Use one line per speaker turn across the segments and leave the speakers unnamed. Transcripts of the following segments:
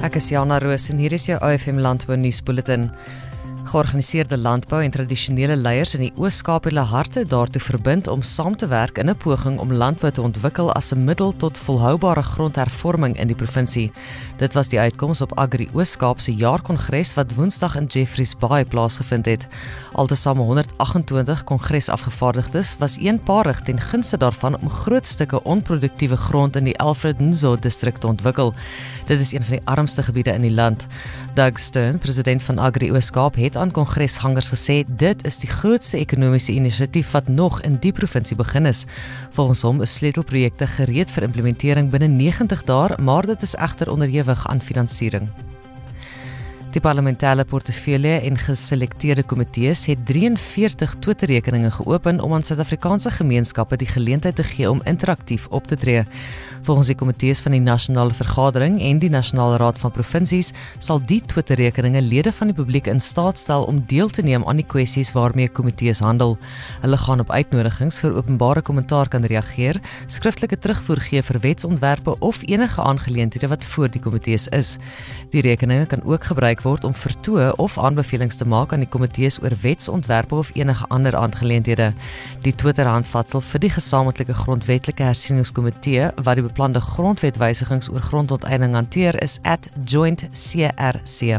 Ek is Jana Roos en hier is jou OFM Landbou nuusbulletin. Georganiseerde landbou en tradisionele leiers in die Oos-Kaap het hulle harte daartoe verbind om saam te werk in 'n poging om landbou te ontwikkel as 'n middel tot volhoubare grondhervorming in die provinsie. Dit was die uitkoms op Agri Oos-Kaap se jaarkongres wat Woensdag in Jeffreys Bay plaasgevind het. Altesaam 128 kongresafgevaardigdes was eenparig ten gunste daarvan om groot stukke onproduktiewe grond in die Alfred Nzo distrik te ontwikkel. Dit is een van die armste gebiede in die land. Doug Stern, president van Agri Oos-Kaap, het aan kongreshangers gesê dit is die grootste ekonomiese inisiatief wat nog in die provinsie begin is. Volgens hom is sleutelprojekte gereed vir implementering binne 90 dae, maar dit is egter onderhewig aan finansiering. Die parlementêre portefeulje en geselekteerde komitees het 43 Twitter-rekeninge geopen om aan Suid-Afrikaanse gemeenskappe die geleentheid te gee om interaktief op te tree. Volgens die komitees van die Nasionale Vergadering en die Nasionale Raad van Provinsies sal die Twitter-rekeninge lede van die publiek in staat stel om deel te neem aan die kwessies waarmee komitees handel. Hulle gaan op uitnodigings vir openbare kommentaar kan reageer, skriftelike terugvoer gee vir wetsontwerpe of enige aangeleenthede wat voor die komitees is. Die rekeninge kan ook gebruik word om vertoë of aanbevelings te maak aan die komitees oor wetsontwerpe of enige ander aangeleenthede. Die Twitter-handvatsel vir die gesamentlike grondwetlike hersieningskomitee wat die beplande grondwetwysigings oor grondonteiening hanteer is @jointcrc.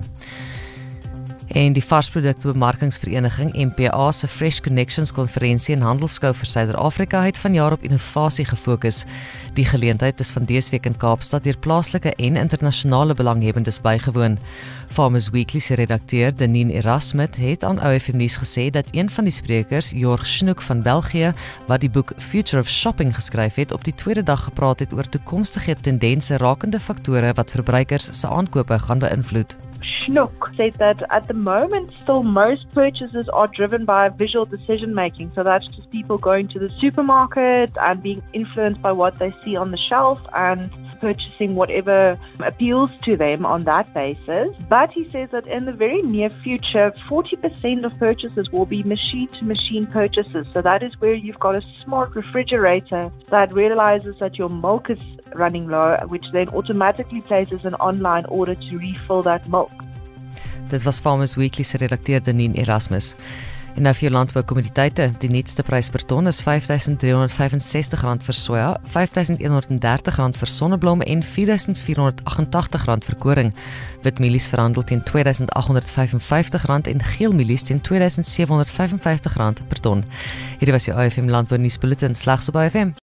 En die varsproduktebemarkingsvereniging MPA se Fresh Connections konferensie en handelskou vir Suider-Afrika het vanjaar op innovasie gefokus. Die geleentheid is van dese week in Kaapstad deur plaaslike en internasionale belanghebbendes bygewoon. Farmers Weekly se redakteur Denien Erasmus het aan OFM Nuus gesê dat een van die sprekers, Jorg Snoek van België, wat die boek Future of Shopping geskryf het, op die tweede dag gepraat het oor toekomstige tendense rakende faktore wat verbruikers se aankope gaan beïnvloed.
Schnook said that at the moment still most purchases are driven by visual decision making, so that's just people going to the supermarket and being influenced by what they see on the shelf and purchasing whatever appeals to them on that basis. But he says that in the very near future 40% of purchases will be machine to machine purchases, so that is where you've got a smart refrigerator that realizes that your milk is running low, which then automatically places an online order to refill that milk.
Dit was Farmers Weekly se redakteur Denien Erasmus. En nou vir jou landboukommoditeite, die nuutste prys per ton is R5.365 vir soja, R5.130 vir sonneblom en R4.488 vir koring. Wit mielies verhandel teen R2.855 en geel mielies teen R2.755 per ton. Hierdie was jou OFM Landbou nuusbulletin slegs op OFM.